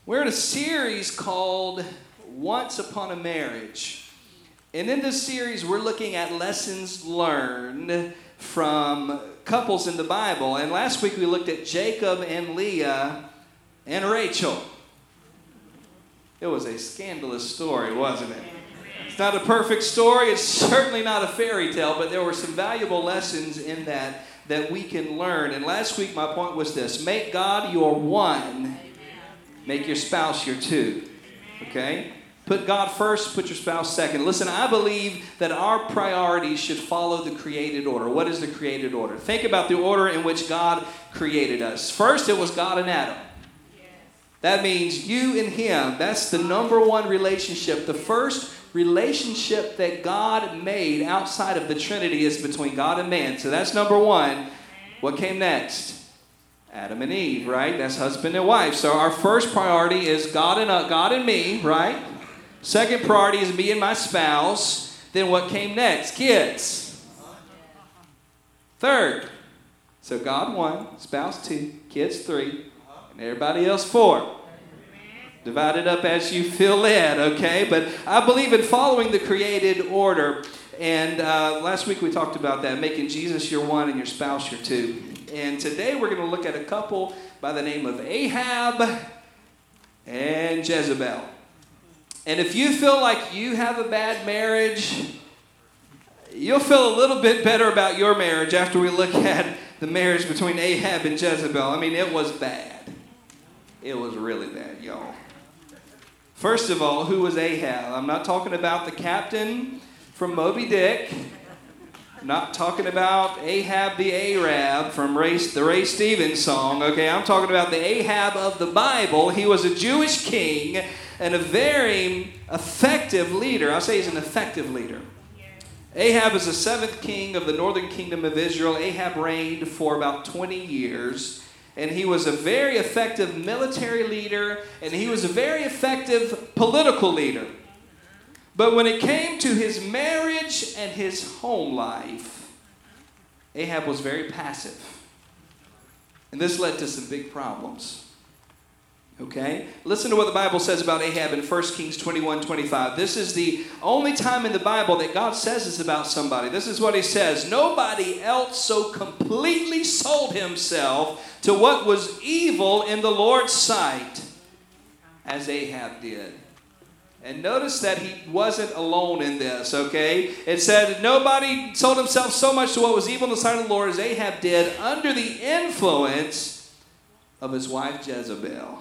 We're in a series called Once Upon a Marriage. And in this series, we're looking at lessons learned from couples in the Bible. And last week, we looked at Jacob and Leah and Rachel. It was a scandalous story, wasn't it? It's not a perfect story. It's certainly not a fairy tale, but there were some valuable lessons in that we can learn. And last week, my point was this: make God your one. Make your spouse your two, okay? Put God first, put your spouse second. Listen, I believe that our priorities should follow the created order. What is the created order? Think about the order in which God created us. First, it was God and Adam. That means you and him. That's the number one relationship. The first relationship that God made outside of the Trinity is between God and man. So that's number one. What came next? Adam and Eve, right? That's husband and wife. So our first priority is God and me, right? Second priority is me and my spouse. Then what came next? Kids. Third. So God 1, spouse 2, kids 3, and everybody else 4. Divide it up as you feel led, okay? But I believe in following the created order. And last week we talked about that, making Jesus your one and your spouse your two. And today we're going to look at a couple by the name of Ahab and Jezebel. And if you feel like you have a bad marriage, you'll feel a little bit better about your marriage after we look at the marriage between Ahab and Jezebel. I mean, it was bad. It was really bad, y'all. First of all, who was Ahab? I'm not talking about the captain from Moby Dick. Not talking about Ahab the Arab from the Ray Stevens song, okay? I'm talking about the Ahab of the Bible. He was a Jewish king and a very effective leader. I'll say he's an effective leader. Ahab is the 7th king of the northern kingdom of Israel. Ahab reigned for about 20 years, and he was a very effective military leader, and he was a very effective political leader. But when it came to his marriage and his home life, Ahab was very passive. And this led to some big problems. Okay? Listen to what the Bible says about Ahab in 1 Kings 21:25. This is the only time in the Bible that God says this about somebody. This is what he says: nobody else so completely sold himself to what was evil in the Lord's sight as Ahab did. And notice that he wasn't alone in this, okay? It said nobody sold himself so much to what was evil in the sight of the Lord as Ahab did under the influence of his wife Jezebel.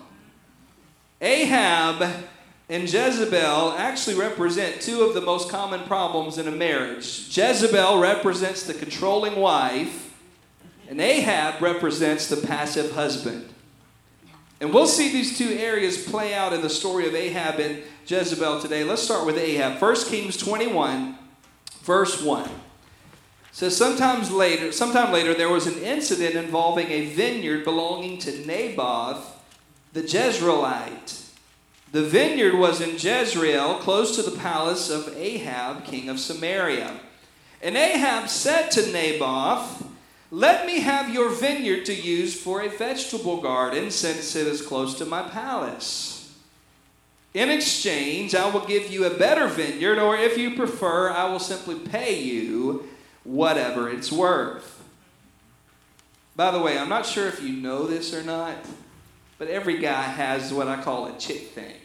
Ahab and Jezebel actually represent two of the most common problems in a marriage. Jezebel represents the controlling wife, and Ahab represents the passive husband. And we'll see these two areas play out in the story of Ahab and Jezebel today. Let's start with Ahab. 1 Kings 21, verse 1. It says, sometime later, there was an incident involving a vineyard belonging to Naboth, the Jezreelite. The vineyard was in Jezreel, close to the palace of Ahab, king of Samaria. And Ahab said to Naboth, "Let me have your vineyard to use for a vegetable garden, since it is close to my palace. In exchange, I will give you a better vineyard, or if you prefer, I will simply pay you whatever it's worth." By the way, I'm not sure if you know this or not, but every guy has what I call a chick thing.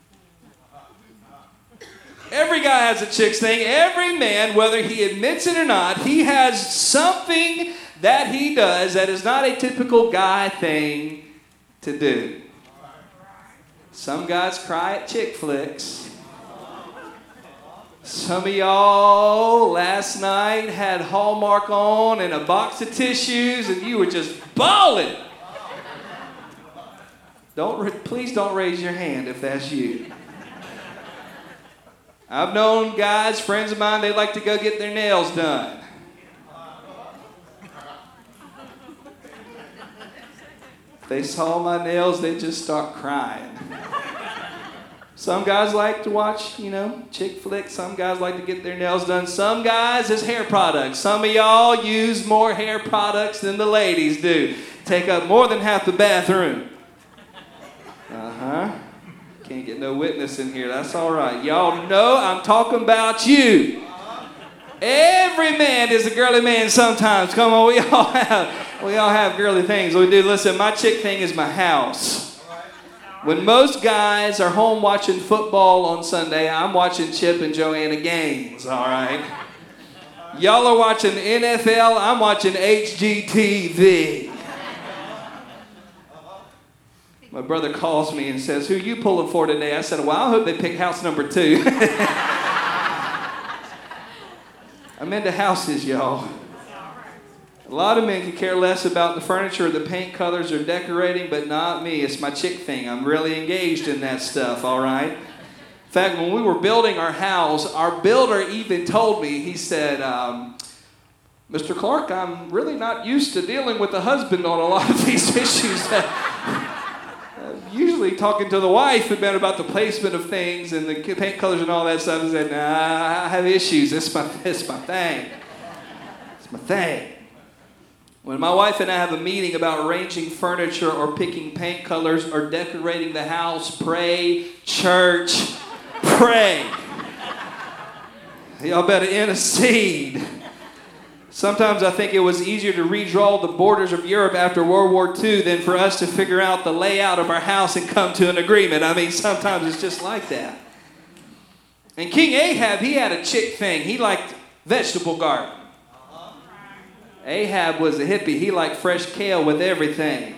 Every guy has a chick thing. Every man, whether he admits it or not, he has something that he does that is not a typical guy thing to do. Some guys cry at chick flicks. Some of y'all last night had Hallmark on and a box of tissues and you were just bawling. Please don't raise your hand if that's you. I've known guys, friends of mine, they like to go get their nails done. If they saw my nails, they just start crying. Some guys like to watch, chick flicks. Some guys like to get their nails done. Some guys, it's hair products. Some of y'all use more hair products than the ladies do. Take up more than half the bathroom. Uh-huh. get no witness in here. That's all right. Y'all know I'm talking about you. Every man is a girly man sometimes. Come on, we all have girly things. We do. Listen, my chick thing is my house. When most guys are home watching football on Sunday, I'm watching Chip and Joanna games, all right? Y'all are watching NFL, I'm watching HGTV. My brother calls me and says, who are you pulling for today? I said, well, I hope they pick house number 2. I'm into houses, y'all. A lot of men can care less about the furniture or the paint colors or decorating, but not me. It's my chick thing. I'm really engaged in that stuff, all right? In fact, when we were building our house, our builder even told me, he said, Mr. Clark, I'm really not used to dealing with the husband on a lot of these issues. Usually talking to the wife about the placement of things and the paint colors and all that stuff. I said, nah, I have issues. It's my thing. It's my thing. When my wife and I have a meeting about arranging furniture or picking paint colors or decorating the house, pray, church, pray. Y'all better intercede. Sometimes I think it was easier to redraw the borders of Europe after World War II than for us to figure out the layout of our house and come to an agreement. I mean, sometimes it's just like that. And King Ahab, he had a chick thing. He liked vegetable garden. Ahab was a hippie. He liked fresh kale with everything.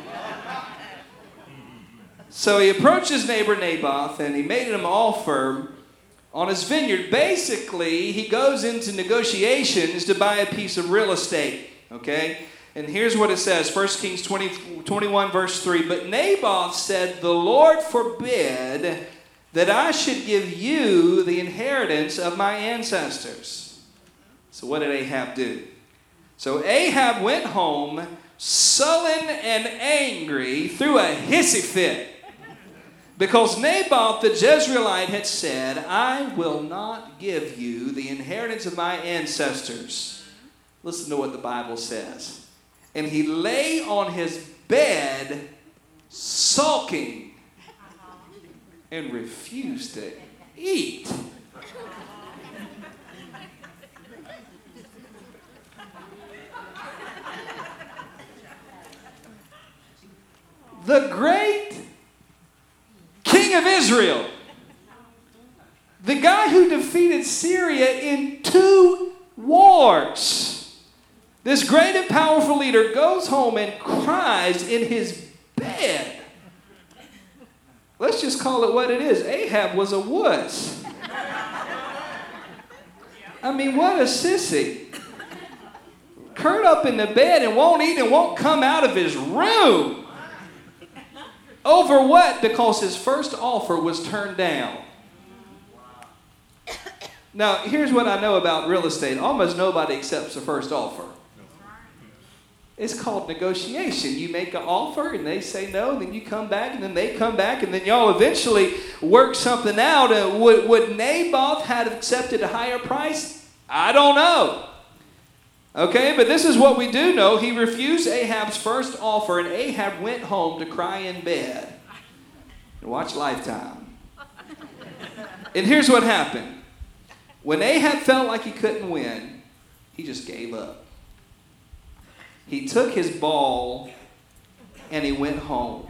So he approached his neighbor Naboth and he made him an offer on his vineyard. Basically, he goes into negotiations to buy a piece of real estate. Okay? And here's what it says, 1 Kings 21 verse 3. But Naboth said, the Lord forbid that I should give you the inheritance of my ancestors. So what did Ahab do? So Ahab went home, sullen and angry, threw a hissy fit. Because Naboth the Jezreelite had said, I will not give you the inheritance of my ancestors. Listen to what the Bible says. And he lay on his bed, sulking, and refused to eat. The great King of Israel, the guy who defeated Syria in 2 wars, this great and powerful leader goes home and cries in his bed. Let's just call it what it is. Ahab was a wuss. I mean, what a sissy. Curled up in the bed and won't eat and won't come out of his room. Over what? Because his first offer was turned down. Now, here's what I know about real estate. Almost nobody accepts the first offer. It's called negotiation. You make an offer and they say no, then you come back and then they come back and then y'all eventually work something out. Would Naboth have accepted a higher price? I don't know. Okay, but this is what we do know. He refused Ahab's first offer, and Ahab went home to cry in bed and watch Lifetime. And here's what happened. When Ahab felt like he couldn't win, he just gave up. He took his ball and he went home.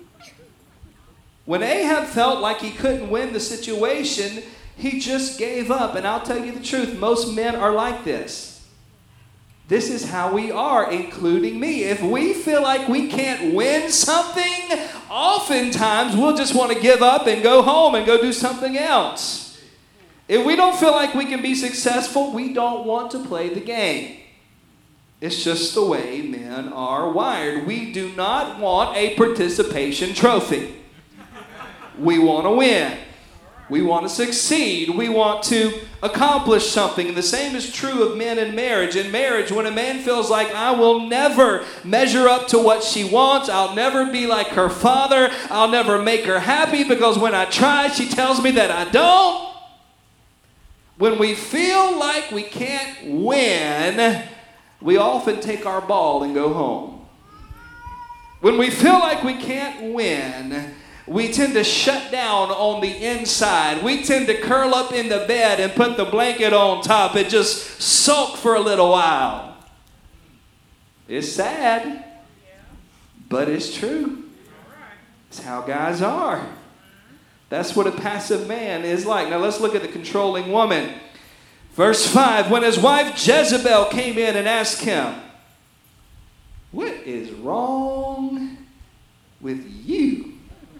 When Ahab felt like he couldn't win the situation, he just gave up. And I'll tell you the truth, most men are like this. This is how we are, including me. If we feel like we can't win something, oftentimes we'll just want to give up and go home and go do something else. If we don't feel like we can be successful, we don't want to play the game. It's just the way men are wired. We do not want a participation trophy. We want to win. We want to succeed. We want to accomplish something. And the same is true of men in marriage. In marriage, when a man feels like, I will never measure up to what she wants, I'll never be like her father, I'll never make her happy because when I try, she tells me that I don't. When we feel like we can't win, we often take our ball and go home. When we feel like we can't win, we tend to shut down on the inside. We tend to curl up in the bed and put the blanket on top and just sulk for a little while. It's sad, but it's true. It's how guys are. That's what a passive man is like. Now let's look at the controlling woman. Verse 5, when his wife Jezebel came in and asked him, "What is wrong with you?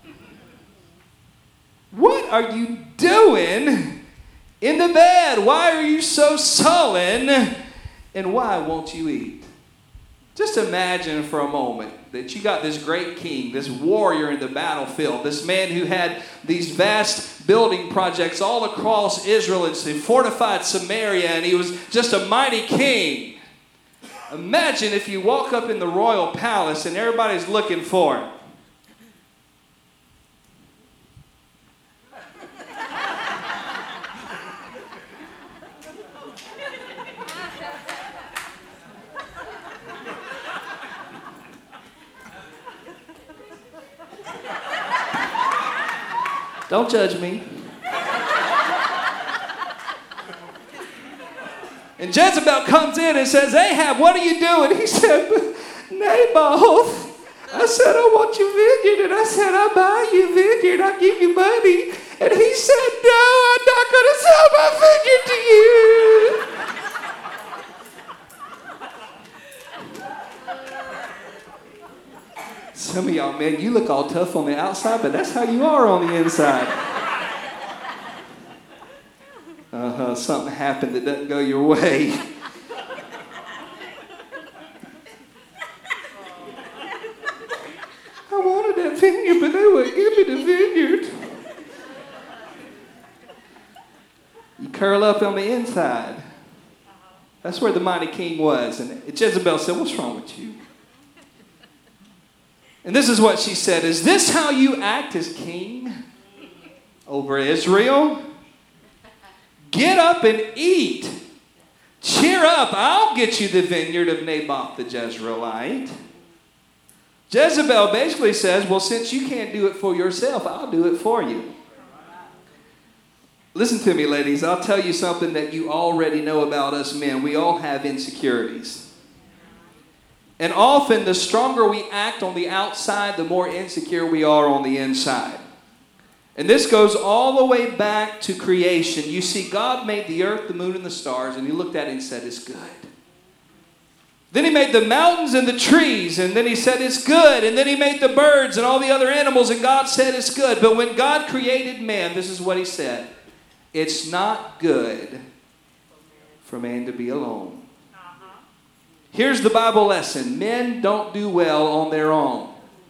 What are you doing in the bed? Why are you so sullen? And why won't you eat?" Just imagine for a moment that you got this great king, this warrior in the battlefield, this man who had these vast building projects all across Israel and he fortified Samaria, and he was just a mighty king. Imagine if you walk up in the royal palace and everybody's looking for him. Don't judge me. And Jezebel comes in and says, "Ahab, what are you doing?" He said, "Naboth, I said, I want your vineyard. And I said, I'll buy you a vineyard. I'll give you money." And he said, "No, I'm not going to sell my vineyard to you." Some of y'all, man, you look all tough on the outside, but that's how you are on the inside. Something happened that doesn't go your way. I wanted that vineyard, but they wouldn't give me the vineyard. You curl up on the inside. That's where the mighty king was. And Jezebel said, "What's wrong with you?" And this is what she said, "Is this how you act as king over Israel? Get up and eat. Cheer up, I'll get you the vineyard of Naboth the Jezreelite." Jezebel basically says, well, since you can't do it for yourself, I'll do it for you. Listen to me, ladies. I'll tell you something that you already know about us men. We all have insecurities. And often, the stronger we act on the outside, the more insecure we are on the inside. And this goes all the way back to creation. You see, God made the earth, the moon, and the stars, and he looked at it and said, "It's good." Then he made the mountains and the trees, and then he said, "It's good." And then he made the birds and all the other animals, and God said, "It's good." But when God created man, this is what he said: "It's not good for man to be alone." Here's the Bible lesson. Men don't do well on their own.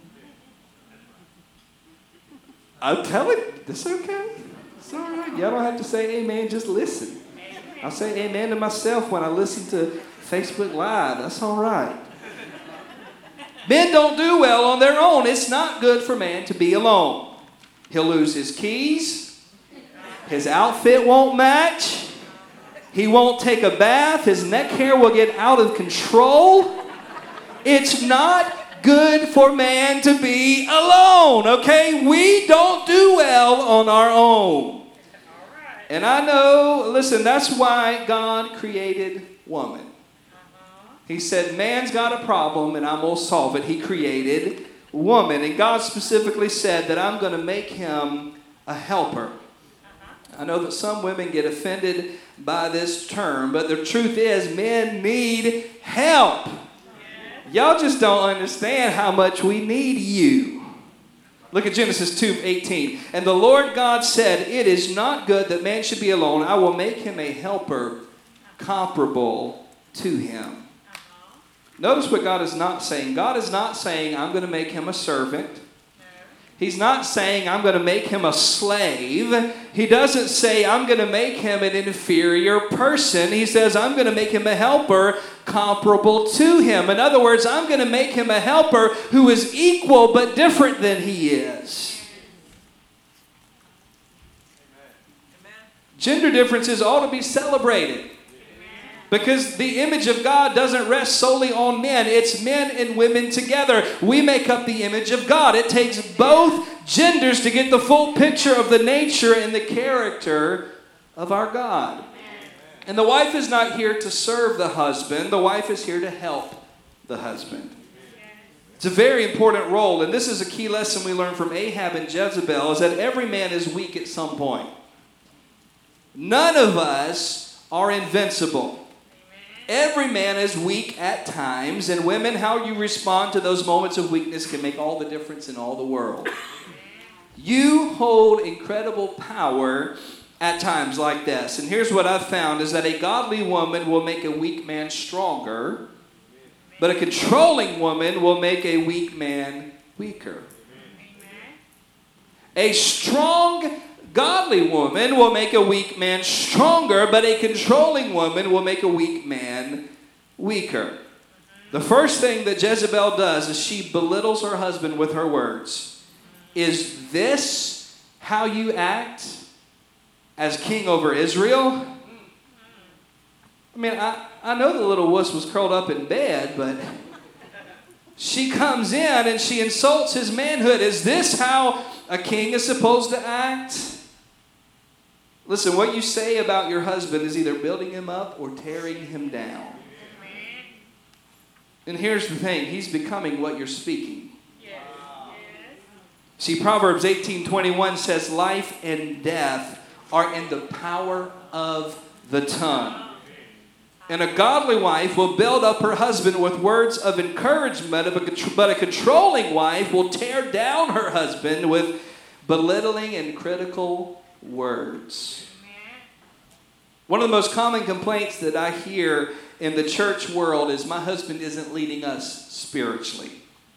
I'm telling you, it's okay. It's all right. Y'all don't have to say amen. Just listen. I'll say amen to myself when I listen to Facebook Live. That's all right. Men don't do well on their own. It's not good for man to be alone. He'll lose his keys. His outfit won't match. He won't take a bath. His neck hair will get out of control. It's not good for man to be alone, okay? We don't do well on our own. And I know, listen, that's why God created woman. He said, man's got a problem and I'm going to solve it. He created woman. And God specifically said that I'm going to make him a helper. I know that some women get offended by this term, but the truth is men need help. Y'all just don't understand how much we need you. Look at Genesis 2:18. And the Lord God said, "It is not good that man should be alone. I will make him a helper comparable to him." Notice what God is not saying. God is not saying, "I'm going to make him a servant." He's not saying, "I'm going to make him a slave." He doesn't say, "I'm going to make him an inferior person." He says, "I'm going to make him a helper comparable to him." In other words, I'm going to make him a helper who is equal but different than he is. Gender differences ought to be celebrated. Because the image of God doesn't rest solely on men. It's men and women together. We make up the image of God. It takes both genders to get the full picture of the nature and the character of our God. And the wife is not here to serve the husband. The wife is here to help the husband. It's a very important role. And this is a key lesson we learn from Ahab and Jezebel, is that every man is weak at some point. None of us are invincible. Every man is weak at times, and women, how you respond to those moments of weakness can make all the difference in all the world. You hold incredible power at times like this. And here's what I've found, is that a godly woman will make a weak man stronger, but a controlling woman will make a weak man weaker. A strong godly woman will make a weak man stronger, but a controlling woman will make a weak man weaker. The first thing that Jezebel does is she belittles her husband with her words. Is this how you act as king over Israel? I mean, I know the little wuss was curled up in bed, but she comes in and she insults his manhood. Is this how a king is supposed to act? Listen, what you say about your husband is either building him up or tearing him down. And here's the thing, he's becoming what you're speaking. See, Proverbs 18:21 says, life and death are in the power of the tongue. And a godly wife will build up her husband with words of encouragement, but a controlling wife will tear down her husband with belittling and critical words. One of the most common complaints that I hear in the church world is my husband isn't leading us spiritually.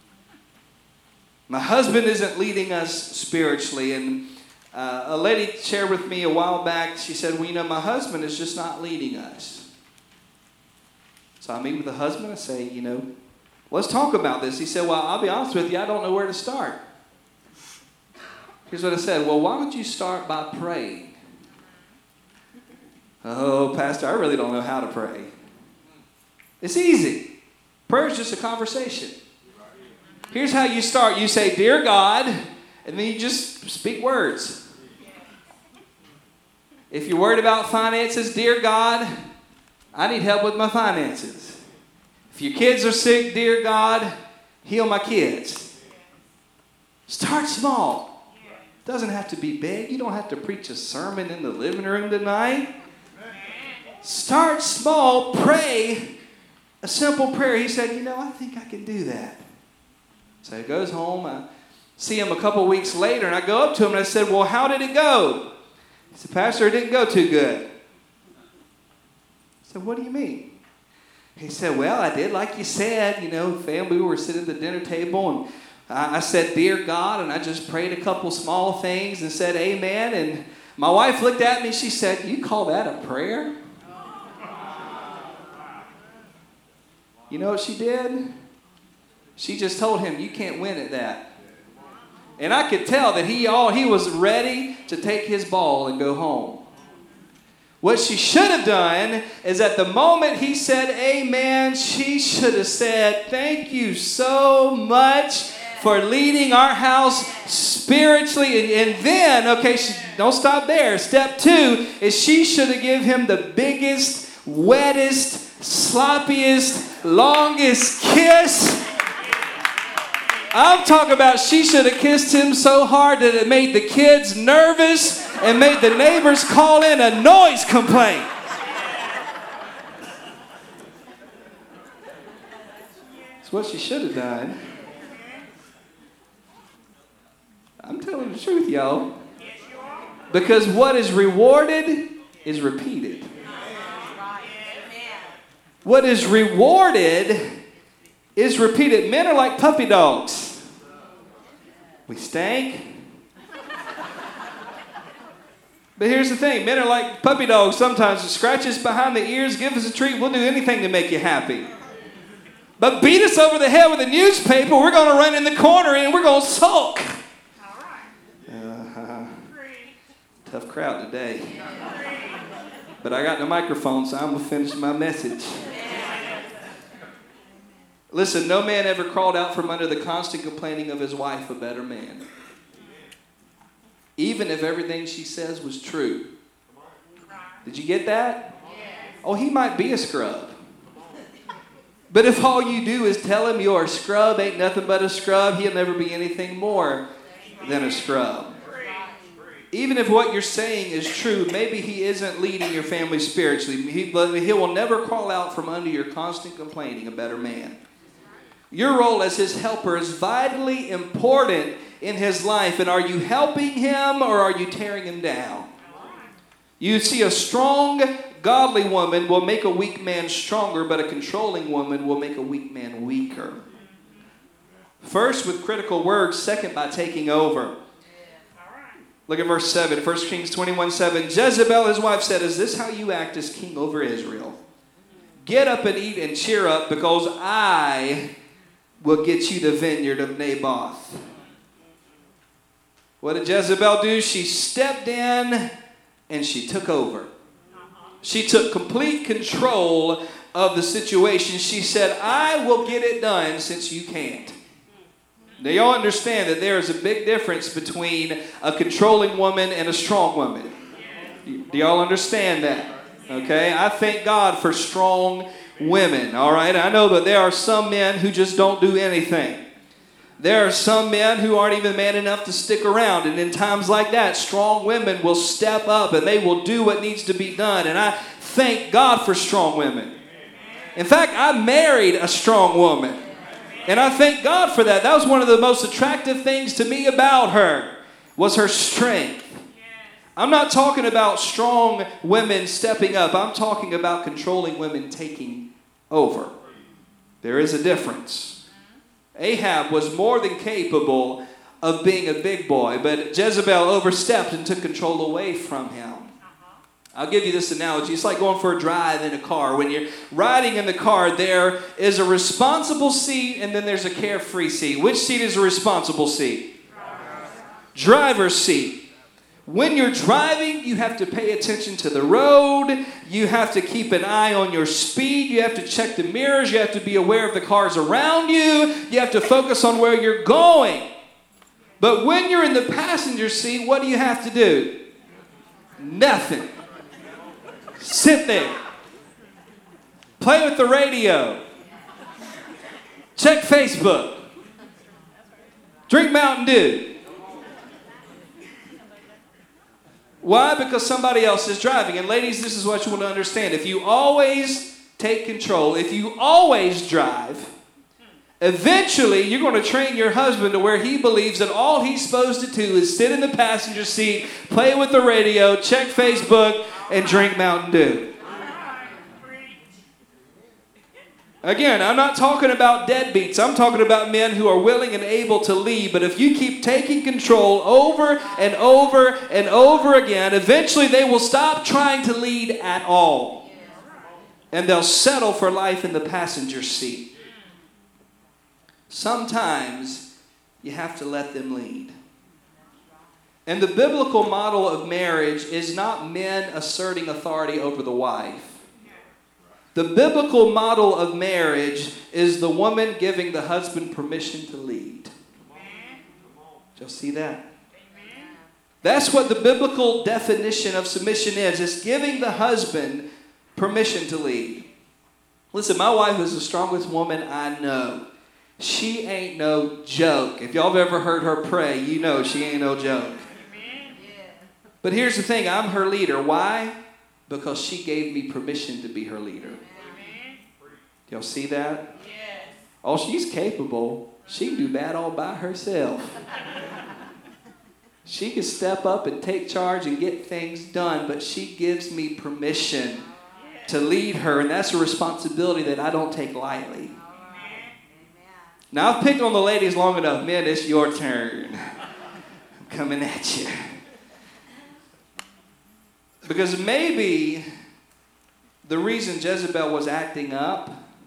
My husband isn't leading us spiritually. And a lady shared with me a while back, she said, well, my husband is just not leading us. So I meet with the husband and say, let's talk about this. He said, well, I'll be honest with you, I don't know where to start. Here's what I said. Well, why don't you start by praying? Oh, Pastor, I really don't know how to pray. It's easy. Prayer is just a conversation. Here's how you start. You say, Dear God, and then you just speak words. If you're worried about finances, Dear God, I need help with my finances. If your kids are sick, Dear God, heal my kids. Start small. Doesn't have to be big. You don't have to preach a sermon in the living room tonight. Start small. Pray a simple prayer. He said, I think I can do that. So he goes home. I see him a couple weeks later, and I go up to him and I said, well, how did it go? He said, Pastor, it didn't go too good. I said, what do you mean? He said, well, I did like you said. Family, we were sitting at the dinner table, and I said, Dear God, and I just prayed a couple small things and said, amen. And my wife looked at me, she said, you call that a prayer? You know what she did? She just told him, you can't win at that. And I could tell that he was ready to take his ball and go home. What she should have done is at the moment he said amen, she should have said, thank you so much for leading our house spiritually. And then, don't stop there. Step 2 is she should have given him the biggest, wettest, sloppiest, longest kiss. I'm talking about she should have kissed him so hard that it made the kids nervous and made the neighbors call in a noise complaint. That's what she should have done. I'm telling the truth, y'all. Because what is rewarded is repeated. What is rewarded is repeated. Men are like puppy dogs. We stank. But here's the thing. Men are like puppy dogs sometimes. Scratch us behind the ears, give us a treat. We'll do anything to make you happy. But beat us over the head with a newspaper, we're going to run in the corner and we're going to sulk. Tough crowd today. But I got the microphone, so I'm going to finish my message. Listen, no man ever crawled out from under the constant complaining of his wife a better man. Even if everything she says was true. Did you get that? Oh, he might be a scrub. But if all you do is tell him you're a scrub, ain't nothing but a scrub, he'll never be anything more than a scrub. Even if what you're saying is true, maybe he isn't leading your family spiritually. He will never crawl out from under your constant complaining a better man. Your role as his helper is vitally important in his life. And are you helping him or are you tearing him down? You see, a strong, godly woman will make a weak man stronger, but a controlling woman will make a weak man weaker. First, with critical words. Second, by taking over. Look at verse 7, 1 Kings 21:7. Jezebel, his wife, said, "Is this how you act as king over Israel? Get up and eat and cheer up, because I will get you the vineyard of Naboth." What did Jezebel do? She stepped in and she took over. She took complete control of the situation. She said, "I will get it done since you can't." Now, y'all understand that there is a big difference between a controlling woman and a strong woman. Do y'all understand that? Okay? I thank God for strong women, all right? I know that there are some men who just don't do anything. There are some men who aren't even man enough to stick around. And in times like that, strong women will step up and they will do what needs to be done. And I thank God for strong women. In fact, I married a strong woman. And I thank God for that. That was one of the most attractive things to me about her, was her strength. I'm not talking about strong women stepping up. I'm talking about controlling women taking over. There is a difference. Ahab was more than capable of being a big boy, but Jezebel overstepped and took control away from him. I'll give you this analogy. It's like going for a drive in a car. When you're riding in the car, there is a responsible seat and then there's a carefree seat. Which seat is a responsible seat? Driver's seat. When you're driving, you have to pay attention to the road. You have to keep an eye on your speed. You have to check the mirrors. You have to be aware of the cars around you. You have to focus on where you're going. But when you're in the passenger seat, what do you have to do? Nothing. Sit there. Play with the radio. Check Facebook. Drink Mountain Dew. Why? Because somebody else is driving. And ladies, this is what you want to understand. If you always take control, if you always drive, eventually you're going to train your husband to where he believes that all he's supposed to do is sit in the passenger seat, play with the radio, check Facebook, and drink Mountain Dew. Again, I'm not talking about deadbeats. I'm talking about men who are willing and able to lead. But if you keep taking control over and over and over again, eventually they will stop trying to lead at all. And they'll settle for life in the passenger seat. Sometimes you have to let them lead. And the biblical model of marriage is not men asserting authority over the wife. The biblical model of marriage is the woman giving the husband permission to lead. Did y'all see that? That's what the biblical definition of submission is. It's giving the husband permission to lead. Listen, my wife is the strongest woman I know. She ain't no joke. If y'all have ever heard her pray, you know she ain't no joke. But here's the thing, I'm her leader. Why? Because she gave me permission to be her leader. Y'all see that? Yes. Oh, she's capable. She can do that all by herself. She can step up and take charge and get things done, but she gives me permission to lead her, and that's a responsibility that I don't take lightly. Now, I've picked on the ladies long enough. Men, it's your turn. I'm coming at you. Because maybe the reason Jezebel was acting up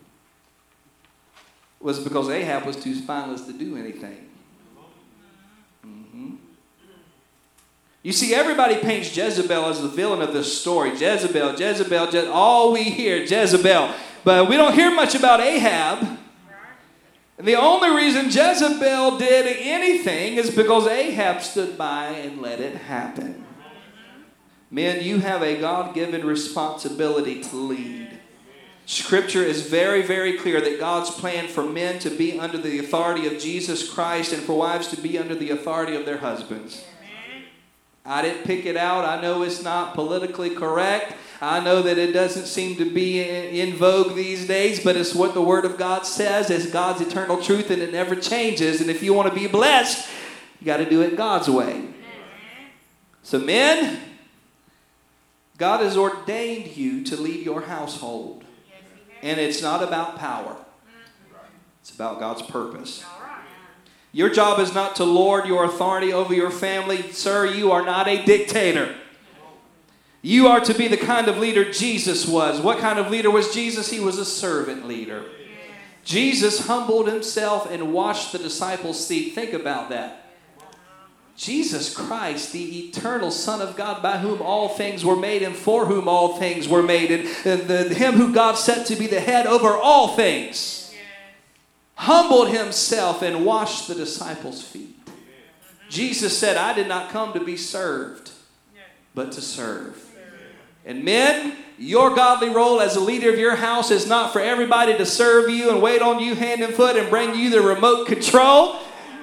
was because Ahab was too spineless to do anything. You see, everybody paints Jezebel as the villain of this story. Jezebel, all we hear, Jezebel. But we don't hear much about Ahab. And the only reason Jezebel did anything is because Ahab stood by and let it happen. Men, you have a God-given responsibility to lead. Scripture is very, very clear that God's plan for men to be under the authority of Jesus Christ and for wives to be under the authority of their husbands. I didn't pick it out. I know it's not politically correct. I know that it doesn't seem to be in vogue these days, but it's what the Word of God says. It's God's eternal truth, and it never changes. And if you want to be blessed, you got to do it God's way. So men, God has ordained you to lead your household. And it's not about power. It's about God's purpose. Your job is not to lord your authority over your family. Sir, you are not a dictator. You are to be the kind of leader Jesus was. What kind of leader was Jesus? He was a servant leader. Jesus humbled himself and washed the disciples' feet. Think about that. Jesus Christ, the eternal Son of God, by whom all things were made and for whom all things were made, and him who God set to be the head over all things, humbled himself and washed the disciples' feet. Jesus said, I did not come to be served, but to serve. And men, your godly role as a leader of your house is not for everybody to serve you and wait on you hand and foot and bring you the remote control.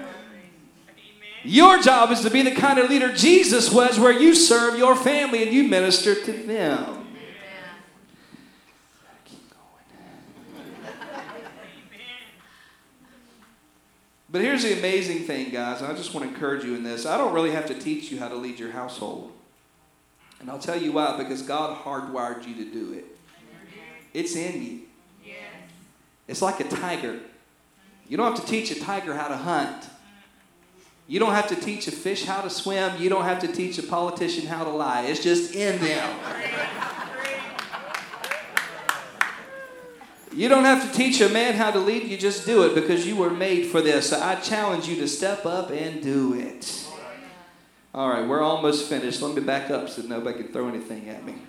Your job is to be the kind of leader Jesus was, where you serve your family and you minister to them. Keep going. But here's the amazing thing, guys. I just want to encourage you in this. I don't really have to teach you how to lead your household. And I'll tell you why. Because God hardwired you to do it. It's in you. It's like a tiger. You don't have to teach a tiger how to hunt. You don't have to teach a fish how to swim. You don't have to teach a politician how to lie. It's just in them. You don't have to teach a man how to lead. You just do it because you were made for this. So I challenge you to step up and do it. All right, we're almost finished. Let me back up so nobody can throw anything at me.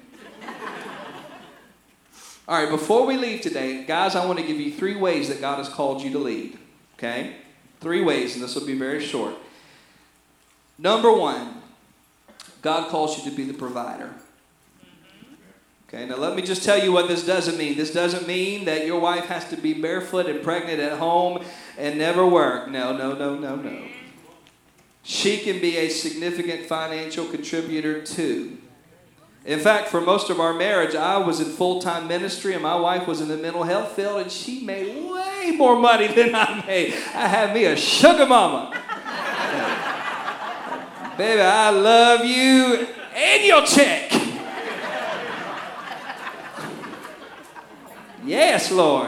All right, before we leave today, guys, I want to give you 3 ways that God has called you to lead. Okay? 3 ways, and this will be very short. Number 1, God calls you to be the provider. Okay, now let me just tell you what this doesn't mean. This doesn't mean that your wife has to be barefoot and pregnant at home and never work. No. She can be a significant financial contributor too. In fact, for most of our marriage, I was in full-time ministry and my wife was in the mental health field, and she made way more money than I made. I had me a sugar mama. Baby, I love you and your check. Yes, Lord.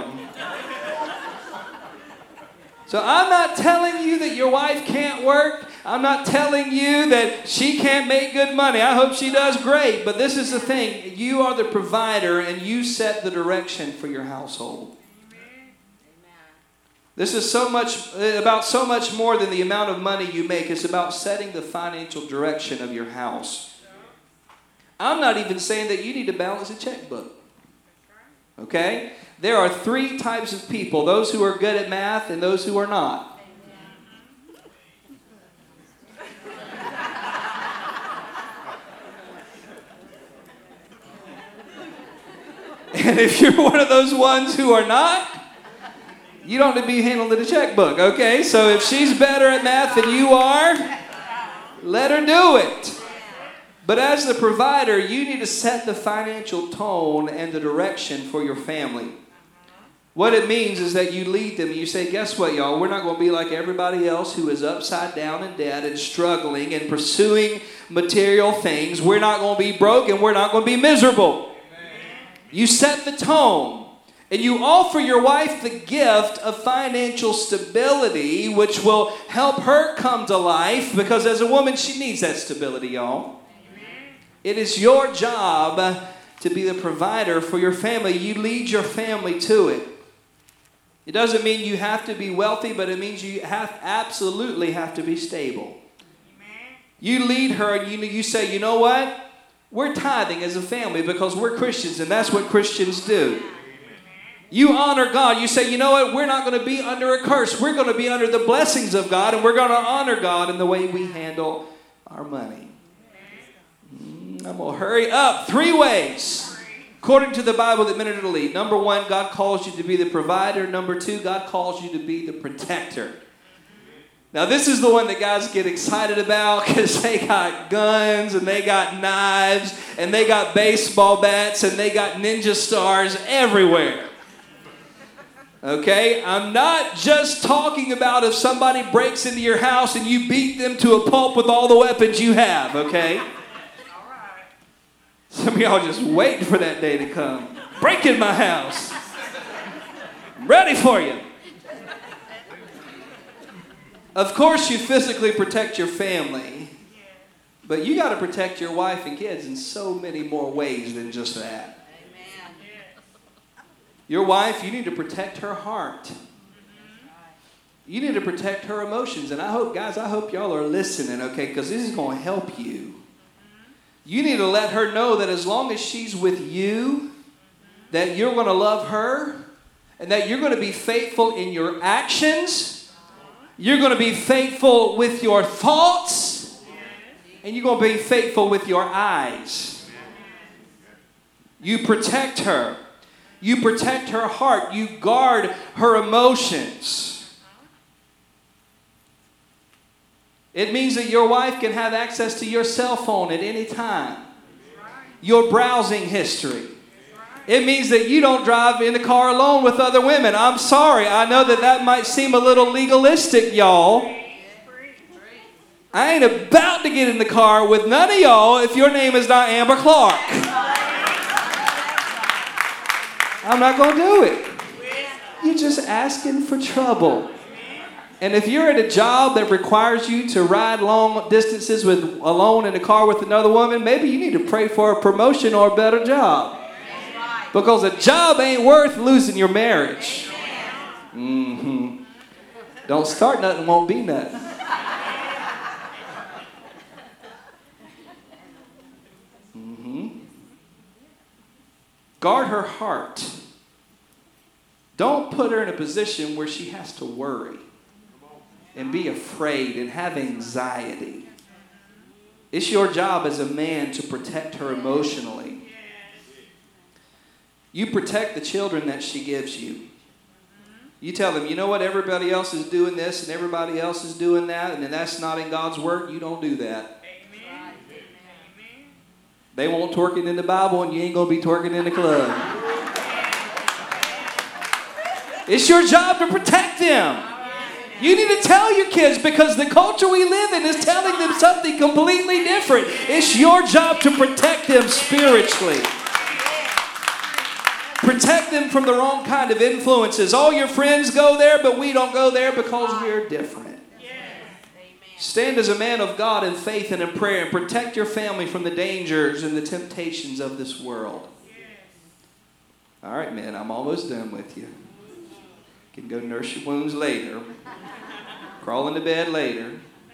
So I'm not telling you that your wife can't work. I'm not telling you that she can't make good money. I hope she does great. But this is the thing. You are the provider and you set the direction for your household. This is so much more than the amount of money you make. It's about setting the financial direction of your house. I'm not even saying that you need to balance a checkbook. Okay? There are 3 types of people. Those who are good at math and those who are not. And if you're one of those ones who are not, you don't need to be handling the checkbook, okay? So if she's better at math than you are, let her do it. But as the provider, you need to set the financial tone and the direction for your family. What it means is that you lead them and you say, guess what, y'all? We're not going to be like everybody else who is upside down in debt and struggling and pursuing material things. We're not going to be broke and we're not going to be miserable. You set the tone and you offer your wife the gift of financial stability, which will help her come to life, because as a woman, she needs that stability, y'all. It is your job to be the provider for your family. You lead your family to it. It doesn't mean you have to be wealthy, but it means you absolutely have to be stable. You lead her and you say, you know what? We're tithing as a family because we're Christians and that's what Christians do. You honor God. You say, you know what? We're not going to be under a curse. We're going to be under the blessings of God, and we're going to honor God in the way we handle our money. I'm going to hurry up. 3 ways, according to the Bible, that men are to lead. Number 1, God calls you to be the provider. Number 2, God calls you to be the protector. Now, this is the one that guys get excited about because they got guns and they got knives and they got baseball bats and they got ninja stars everywhere. Okay, I'm not just talking about if somebody breaks into your house and you beat them to a pulp with all the weapons you have, okay? Some of y'all just waiting for that day to come. Break in my house. I'm ready for you. Of course, you physically protect your family, but you got to protect your wife and kids in so many more ways than just that. Your wife, you need to protect her heart. You need to protect her emotions. And I hope, guys, I hope y'all are listening, okay, because this is going to help you. You need to let her know that as long as she's with you, that you're going to love her and that you're going to be faithful in your actions. You're going to be faithful with your thoughts. And you're going to be faithful with your eyes. You protect her. You protect her heart. You guard her emotions. It means that your wife can have access to your cell phone at any time. Your browsing history. It means that you don't drive in the car alone with other women. I'm sorry. I know that might seem a little legalistic, y'all. I ain't about to get in the car with none of y'all if your name is not Amber Clark. I'm not going to do it. You're just asking for trouble. And if you're at a job that requires you to ride long distances alone in a car with another woman, maybe you need to pray for a promotion or a better job. Because a job ain't worth losing your marriage. Mm-hmm. Don't start nothing, won't be nothing. Guard her heart. Don't put her in a position where she has to worry and be afraid and have anxiety. It's your job as a man to protect her emotionally. You protect the children that she gives you. You tell them, you know what, everybody else is doing this and everybody else is doing that, and that's not in God's word. You don't do that. They won't twerking in the Bible, and you ain't going to be twerking in the club. It's your job to protect them. You need to tell your kids because the culture we live in is telling them something completely different. It's your job to protect them spiritually. Protect them from the wrong kind of influences. All your friends go there, but we don't go there because we're different. Stand as a man of God in faith and in prayer and protect your family from the dangers and the temptations of this world. All right, man, I'm almost done with you. You can go nurse your wounds later. Crawl into bed later.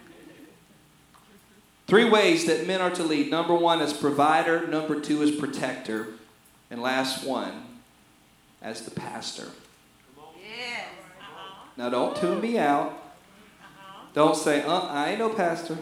3 ways that men are to lead. Number 1 is provider. Number 2 is protector. And last one, as the pastor. Now don't tune me out. Don't say, I ain't no pastor.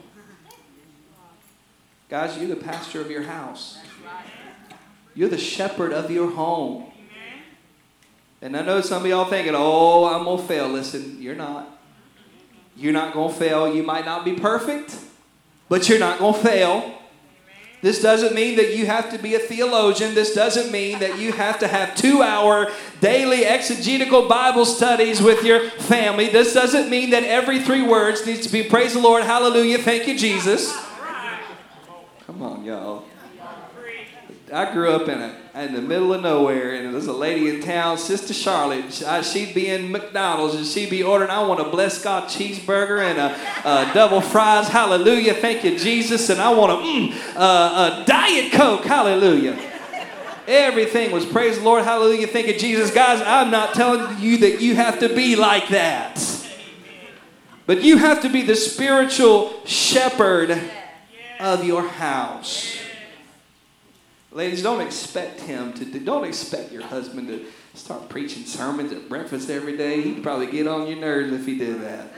Guys, you're the pastor of your house. You're the shepherd of your home. And I know some of y'all thinking, I'm going to fail. Listen, you're not. You're not going to fail. You might not be perfect, but you're not going to fail. This doesn't mean that you have to be a theologian. This doesn't mean that you have to have 2-hour daily exegetical Bible studies with your family. This doesn't mean that every 3 words needs to be praise the Lord, hallelujah, thank you, Jesus. Come on, y'all. I grew up in the middle of nowhere, and there's a lady in town, Sister Charlotte. She'd be in McDonald's, and she'd be ordering, I want a blessed God cheeseburger and a double fries, hallelujah, thank you, Jesus, and I want a Diet Coke, hallelujah. Everything was praise the Lord, hallelujah, thank you, Jesus. Guys, I'm not telling you that you have to be like that. But you have to be the spiritual shepherd of your house. Ladies, don't expect your husband to start preaching sermons at breakfast every day. He'd probably get on your nerves if he did that.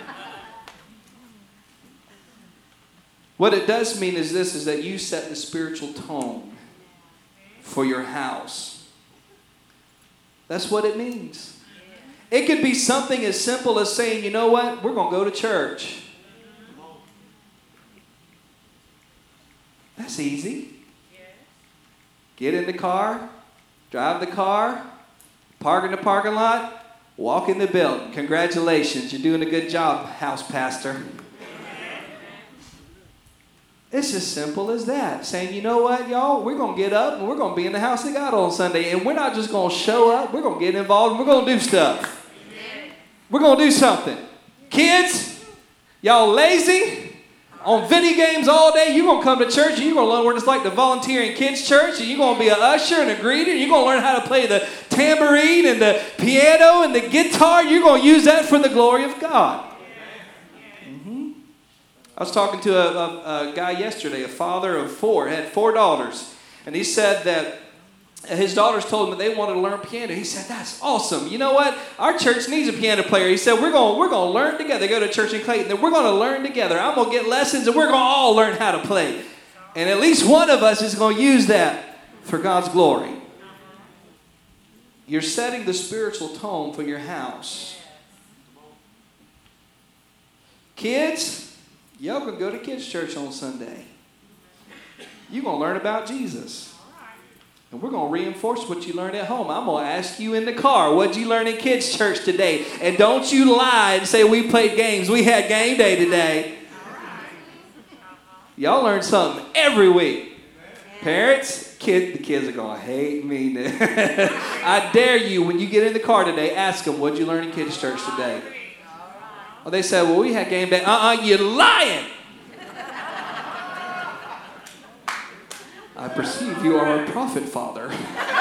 What it does mean is this, is that you set the spiritual tone for your house. That's what it means. It could be something as simple as saying, you know what, we're going to go to church. That's easy. Get in the car, drive the car, park in the parking lot, walk in the building. Congratulations, you're doing a good job, house pastor. It's as simple as that. Saying, you know what, y'all, we're going to get up and we're going to be in the house of God on Sunday. And we're not just going to show up. We're going to get involved and we're going to do stuff. We're going to do something. Kids, y'all lazy? On video games all day, you're going to come to church and you're going to learn what it's like to volunteer in kids' church. And you're going to be an usher and a greeter. And you're going to learn how to play the tambourine and the piano and the guitar. You're going to use that for the glory of God. I was talking to a guy yesterday, a father of four, had 4 daughters. And he said that his daughters told him that they wanted to learn piano. He said, that's awesome. You know what? Our church needs a piano player. He said, we're going to learn together. They go to church in Clayton. Then we're going to learn together. I'm going to get lessons and we're going to all learn how to play. And at least one of us is going to use that for God's glory. You're setting the spiritual tone for your house. Kids, y'all can go to kids' church on Sunday. You're going to learn about Jesus. And we're going to reinforce what you learned at home. I'm going to ask you in the car, what'd you learn in kids' church today? And don't you lie and say we played games. We had game day today. Y'all learn something every week. Parents, the kids are going to hate me. I dare you, when you get in the car today, ask them, what'd you learn in kids' church today? Well, they said, well, we had game day. You're lying. I perceive you are a prophet, Father.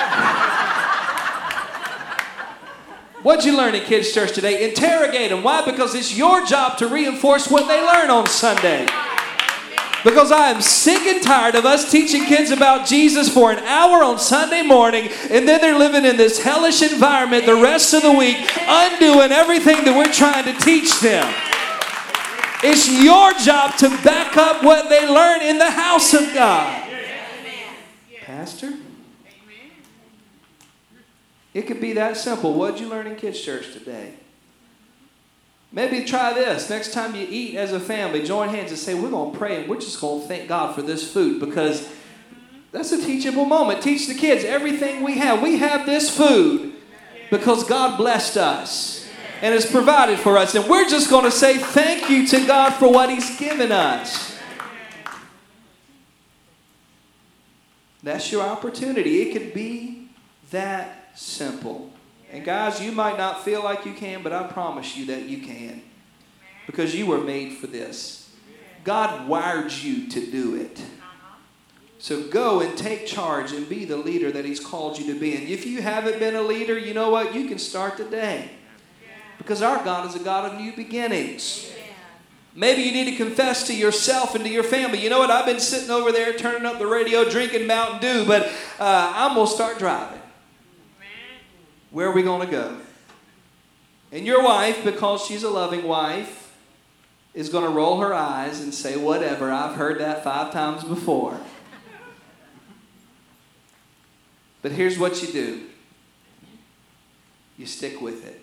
What'd you learn in kids' church today? Interrogate them. Why? Because it's your job to reinforce what they learn on Sunday. Because I am sick and tired of us teaching kids about Jesus for an hour on Sunday morning, and then they're living in this hellish environment the rest of the week, undoing everything that we're trying to teach them. It's your job to back up what they learn in the house of God. Pastor? It could be that simple. What'd you learn in kids' church today? Maybe try this. Next time you eat as a family, join hands and say, we're going to pray and we're just going to thank God for this food, because that's a teachable moment. Teach the kids everything we have. We have this food because God blessed us and has provided for us. And we're just going to say thank you to God for what He's given us. That's your opportunity. It could be that simple. And guys, you might not feel like you can, but I promise you that you can. Because you were made for this. God wired you to do it. So go and take charge and be the leader that He's called you to be. And if you haven't been a leader, you know what? You can start today. Because our God is a God of new beginnings. Maybe you need to confess to yourself and to your family, you know what? I've been sitting over there turning up the radio, drinking Mountain Dew, but I'm going to start driving. Where are we going to go? And your wife, because she's a loving wife, is going to roll her eyes and say, whatever, I've heard that 5 times before. But here's what you do. You stick with it.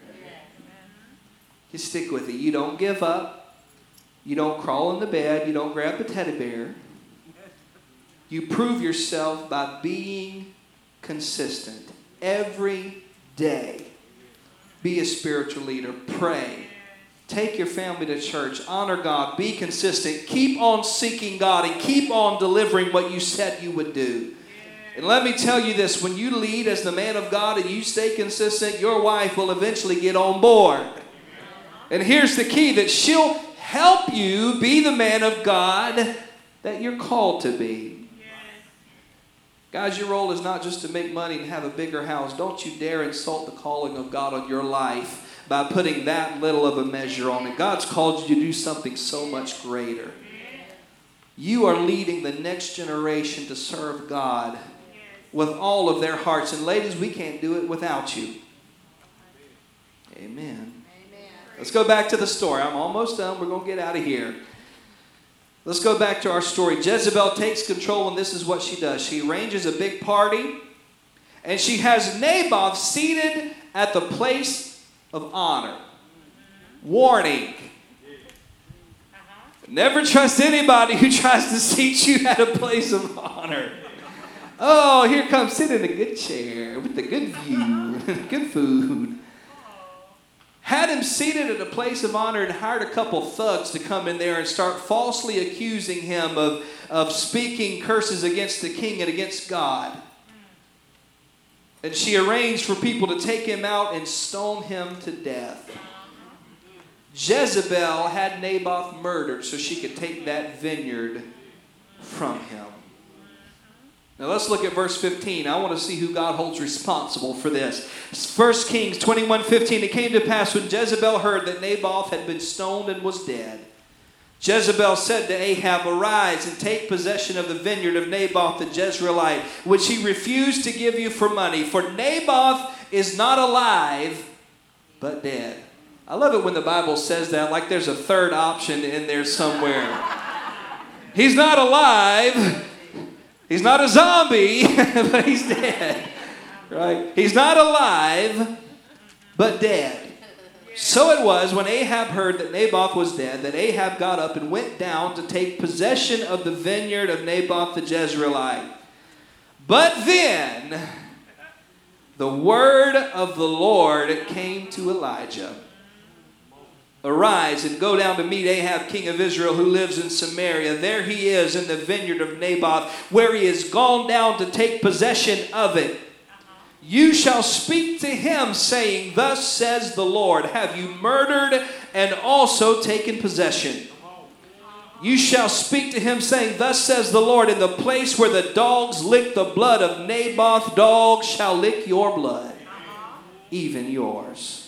You stick with it. You don't give up. You don't crawl in the bed. You don't grab the teddy bear. You prove yourself by being consistent. Every day, be a spiritual leader. Pray. Take your family to church. Honor God. Be consistent. Keep on seeking God and keep on delivering what you said you would do. And let me tell you this, when you lead as the man of God and you stay consistent, your wife will eventually get on board. And here's the key, that she'll help you be the man of God that you're called to be. Guys, your role is not just to make money and have a bigger house. Don't you dare insult the calling of God on your life by putting that little of a measure on it. God's called you to do something so much greater. You are leading the next generation to serve God with all of their hearts. And ladies, we can't do it without you. Amen. Let's go back to the story. I'm almost done. We're going to get out of here. Let's go back to our story. Jezebel takes control, and this is what she does. She arranges a big party, and she has Naboth seated at the place of honor. Warning. Never trust anybody who tries to seat you at a place of honor. Oh, here comes, sit in a good chair with a good view, good food. Had him seated at a place of honor and hired a couple thugs to come in there and start falsely accusing him of speaking curses against the king and against God. And she arranged for people to take him out and stone him to death. Jezebel had Naboth murdered so she could take that vineyard from him. Now let's look at verse 15. I want to see who God holds responsible for this. 1 Kings 21:15. It came to pass when Jezebel heard that Naboth had been stoned and was dead, Jezebel said to Ahab, "Arise and take possession of the vineyard of Naboth the Jezreelite, which he refused to give you for money. For Naboth is not alive, but dead." I love it when the Bible says that, like there's a third option in there somewhere. He's not alive. He's not a zombie, but he's dead. Right? He's not alive, but dead. So it was when Ahab heard that Naboth was dead, that Ahab got up and went down to take possession of the vineyard of Naboth the Jezreelite. But then the word of the Lord came to Elijah. "Arise and go down to meet Ahab, king of Israel, who lives in Samaria. There he is in the vineyard of Naboth, where he has gone down to take possession of it. You shall speak to him, saying, 'Thus says the Lord, have you murdered and also taken possession?' You shall speak to him, saying, 'Thus says the Lord, in the place where the dogs lick the blood of Naboth, dogs shall lick your blood, even yours.'"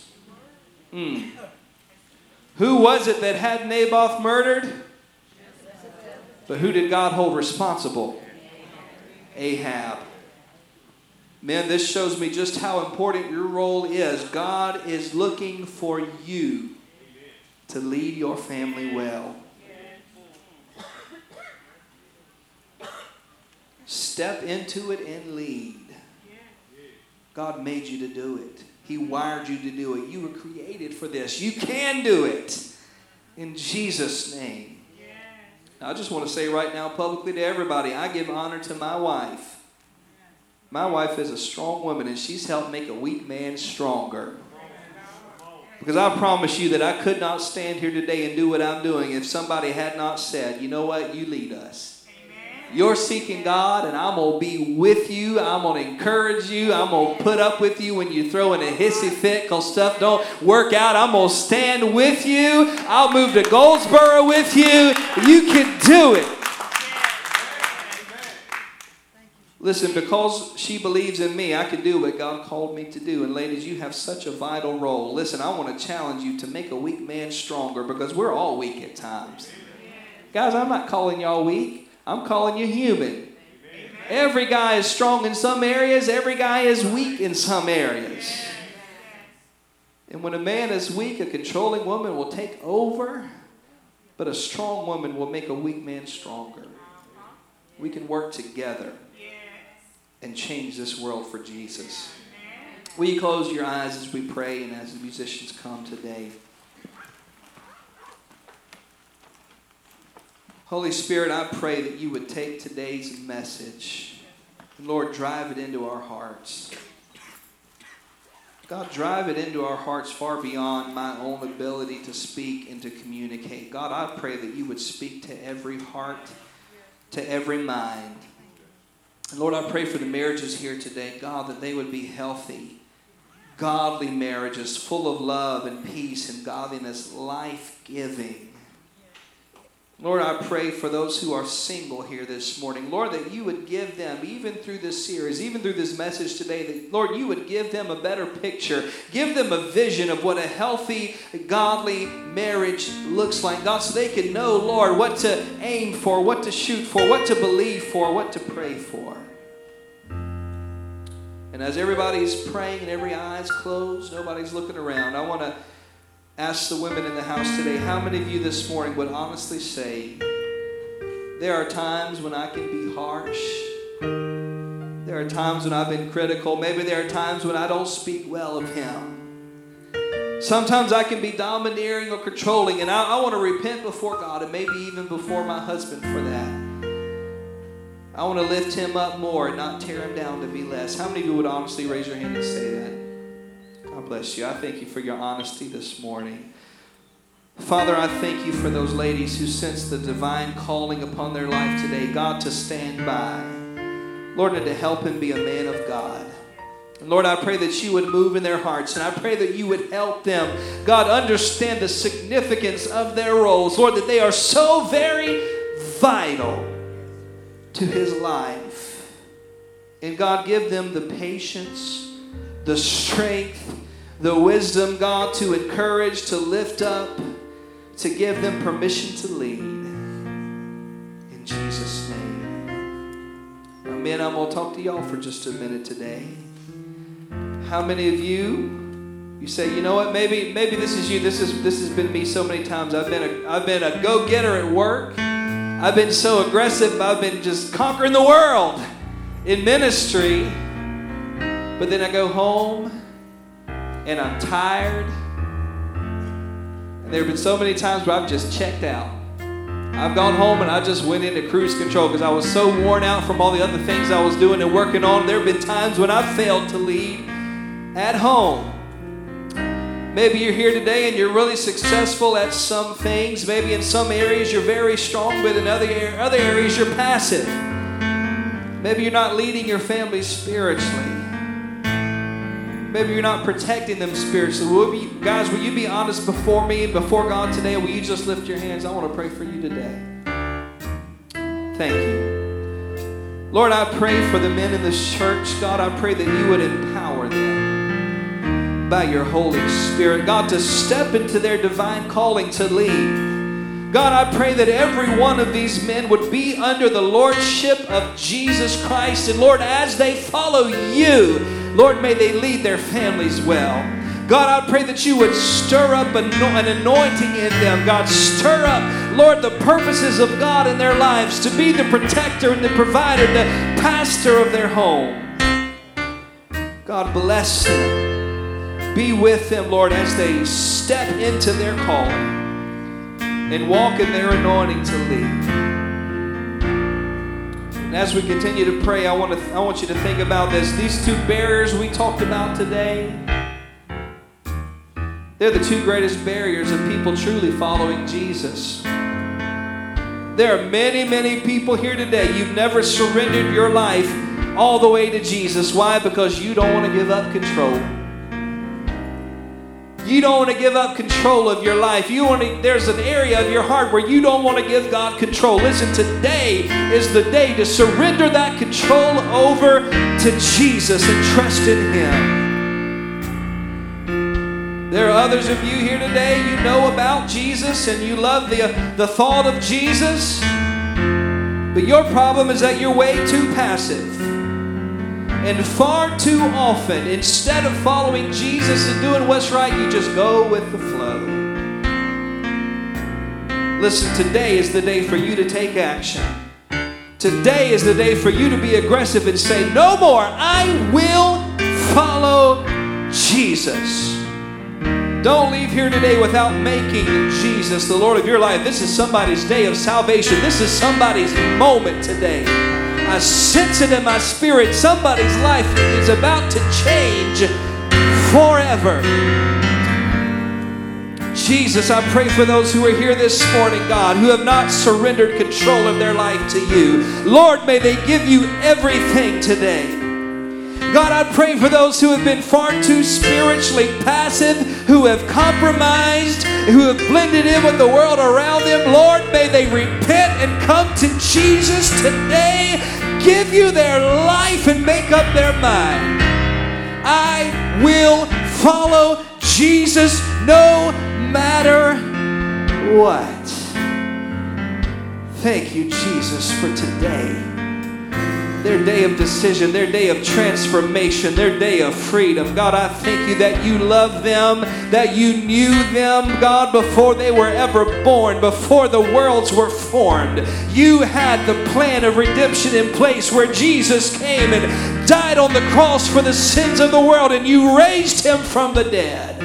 Who was it that had Naboth murdered? But who did God hold responsible? Ahab. Man, this shows me just how important your role is. God is looking for you to lead your family well. Step into it and lead. God made you to do it. He wired you to do it. You were created for this. You can do it. In Jesus' name. Now, I just want to say right now publicly to everybody, I give honor to my wife. My wife is a strong woman, and she's helped make a weak man stronger. Because I promise you that I could not stand here today and do what I'm doing if somebody had not said, "You know what? You lead us. You're seeking God, and I'm going to be with you. I'm going to encourage you. I'm going to put up with you when you throw in a hissy fit because stuff don't work out. I'm going to stand with you. I'll move to Goldsboro with you. You can do it." Listen, because she believes in me, I can do what God called me to do. And ladies, you have such a vital role. Listen, I want to challenge you to make a weak man stronger, because we're all weak at times. Guys, I'm not calling y'all weak. I'm calling you human. Every guy is strong in some areas. Every guy is weak in some areas. And when a man is weak, a controlling woman will take over. But a strong woman will make a weak man stronger. We can work together and change this world for Jesus. Will you close your eyes as we pray and as the musicians come today? Holy Spirit, I pray that you would take today's message and, Lord, drive it into our hearts. God, drive it into our hearts far beyond my own ability to speak and to communicate. God, I pray that you would speak to every heart, to every mind. And Lord, I pray for the marriages here today, God, that they would be healthy, godly marriages full of love and peace and godliness, life-giving. Lord, I pray for those who are single here this morning. Lord, that you would give them, even through this series, even through this message today, that, Lord, you would give them a better picture. Give them a vision of what a healthy, godly marriage looks like. God, so they can know, Lord, what to aim for, what to shoot for, what to believe for, what to pray for. And as everybody's praying and every eye is closed, nobody's looking around, I want to ask the women in the house today, how many of you this morning would honestly say, there are times when I can be harsh. There are times when I've been critical. Maybe there are times when I don't speak well of him. Sometimes I can be domineering or controlling, and I want to repent before God and maybe even before my husband for that. I want to lift him up more and not tear him down to be less. How many of you would honestly raise your hand and say that? God bless you. I thank you for your honesty this morning. Father, I thank you for those ladies who sense the divine calling upon their life today, God, to stand by. Lord, and to help him be a man of God. And Lord, I pray that you would move in their hearts, and I pray that you would help them, God, understand the significance of their roles. Lord, that they are so very vital to his life. And God, give them the patience, the strength, the wisdom, God, to encourage, to lift up, to give them permission to lead. In Jesus' name. Now, men, I'm going to talk to y'all for just a minute today. How many of you say, you know what, maybe this is you. This has been me so many times. I've been a go-getter at work. I've been so aggressive. I've been just conquering the world in ministry. But then I go home and I'm tired. And there have been so many times where I've just checked out. I've gone home and I just went into cruise control because I was so worn out from all the other things I was doing and working on. There have been times when I failed to lead at home. Maybe you're here today and you're really successful at some things. Maybe in some areas you're very strong, but in other areas you're passive. Maybe you're not leading your family spiritually. Maybe you're not protecting them spiritually. Will you be honest before me and before God today? Will you just lift your hands? I want to pray for you today. Thank you. Lord, I pray for the men in this church. God, I pray that you would empower them by your Holy Spirit, God, to step into their divine calling to lead. God, I pray that every one of these men would be under the lordship of Jesus Christ. And Lord, as they follow you, Lord, may they lead their families well. God, I pray that you would stir up an anointing in them. God, stir up, Lord, the purposes of God in their lives to be the protector and the provider, the pastor of their home. God, bless them. Be with them, Lord, as they step into their calling and walk in their anointing to lead. And as we continue to pray, I want you to think about this. These two barriers we talked about today, they're the two greatest barriers of people truly following Jesus. There are many, many people here today, you've never surrendered your life all the way to Jesus. Why? Because you don't want to give up control. You don't want to give up control of your life. There's an area of your heart where you don't want to give God control. Listen, today is the day to surrender that control over to Jesus and trust in Him. There are others of you here today, you know about Jesus and you love the thought of Jesus, but your problem is that you're way too passive. And far too often, instead of following Jesus and doing what's right, you just go with the flow. Listen, today is the day for you to take action. Today is the day for you to be aggressive and say, no more, I will follow Jesus. Don't leave here today without making Jesus the Lord of your life. This is somebody's day of salvation. This is somebody's moment today. I sense it in my spirit. Somebody's life is about to change forever. Jesus, I pray for those who are here this morning, God, who have not surrendered control of their life to you. Lord, may they give you everything today. God, I pray for those who have been far too spiritually passive, who have compromised, who have blended in with the world around them. Lord, may they repent and come to Jesus today, give you their life and make up their mind. I will follow Jesus no matter what. Thank you, Jesus, for today. Their day of decision, their day of transformation, their day of freedom. God, I thank you that you love them, that you knew them, God, before they were ever born, before the worlds were formed. You had the plan of redemption in place where Jesus came and died on the cross for the sins of the world, and you raised him from the dead.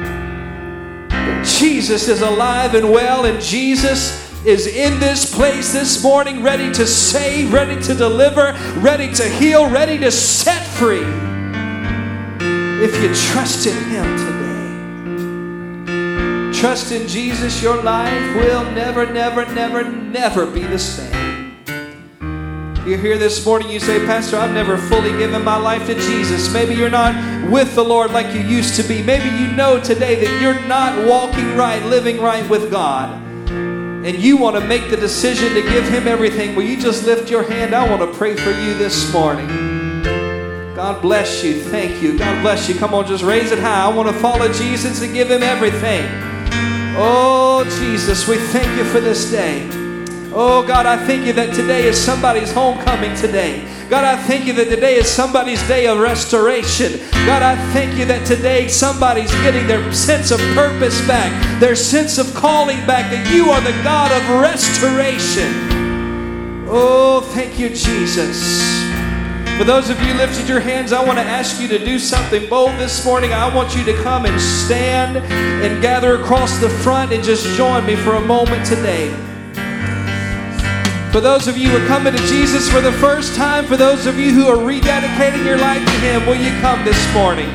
Jesus is alive and well, and Jesus is in this place this morning, ready to save, ready to deliver, ready to heal, ready to set free. If you trust in him today, trust in Jesus, your life will never, never, never, never be the same. You're here this morning, you say, Pastor, I've never fully given my life to Jesus. Maybe you're not with the Lord like you used to be. Maybe you know today that you're not walking right, living right with God, and you want to make the decision to give him everything. Will you just lift your hand? I want to pray for you this morning. God bless you. Thank you. God bless you. Come on, just raise it high. I want to follow Jesus and give him everything. Oh, Jesus, we thank you for this day. Oh, God, I thank you that today is somebody's homecoming today. God, I thank you that today is somebody's day of restoration. God, I thank you that today somebody's getting their sense of purpose back, their sense of calling back, that you are the God of restoration. Oh, thank you, Jesus. For those of you who lifted your hands, I want to ask you to do something bold this morning. I want you to come and stand and gather across the front and just join me for a moment today. For those of you who are coming to Jesus for the first time, for those of you who are rededicating your life to him, will you come this morning?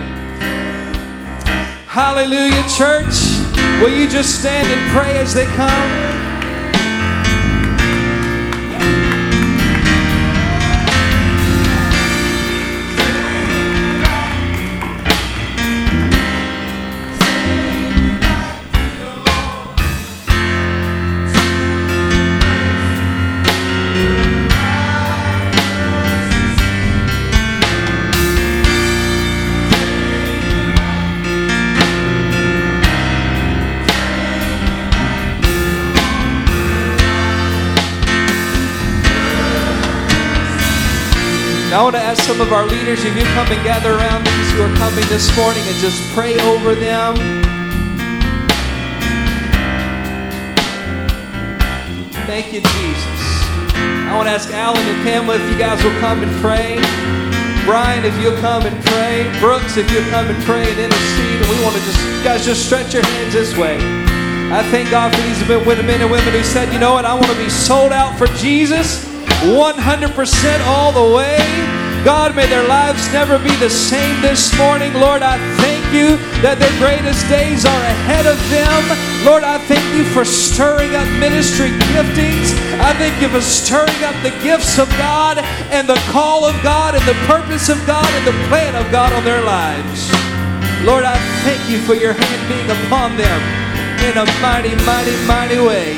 Hallelujah, church. Will you just stand and pray as they come? I want to ask some of our leaders, if you come and gather around these who are coming this morning, and just pray over them. Thank you, Jesus. I want to ask Alan and Pamela if you guys will come and pray. Brian, if you'll come and pray. Brooks, if you'll come and pray and intercede. And we want to you guys just stretch your hands this way. I thank God for these men and women who said, you know what, I want to be sold out for Jesus 100% all the way. God, may their lives never be the same this morning. Lord, I thank you that their greatest days are ahead of them. Lord, I thank you for stirring up ministry giftings. I thank you for stirring up the gifts of God and the call of God and the purpose of God and the plan of God on their lives. Lord, I thank you for your hand being upon them in a mighty, mighty, mighty way.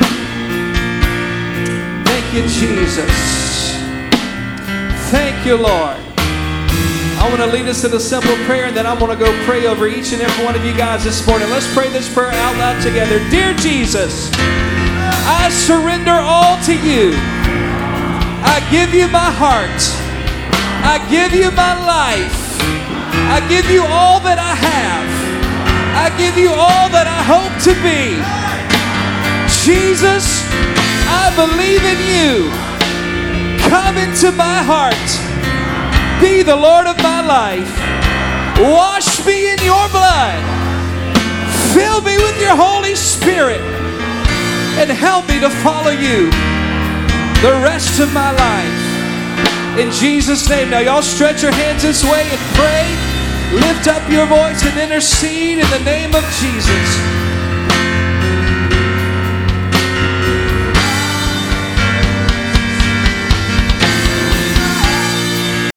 Thank you, Jesus. Thank you, Lord. I want to lead us in a simple prayer, and then I want to go pray over each and every one of you guys this morning. Let's pray this prayer out loud together. Dear Jesus, I surrender all to you. I give you my heart. I give you my life. I give you all that I have. I give you all that I hope to be. Jesus, I believe in you. Come into my heart. Be the Lord of my life. Wash me in your blood. Fill me with your Holy Spirit. And help me to follow you the rest of my life. In Jesus' name. Now y'all stretch your hands this way and pray. Lift up your voice and intercede in the name of Jesus.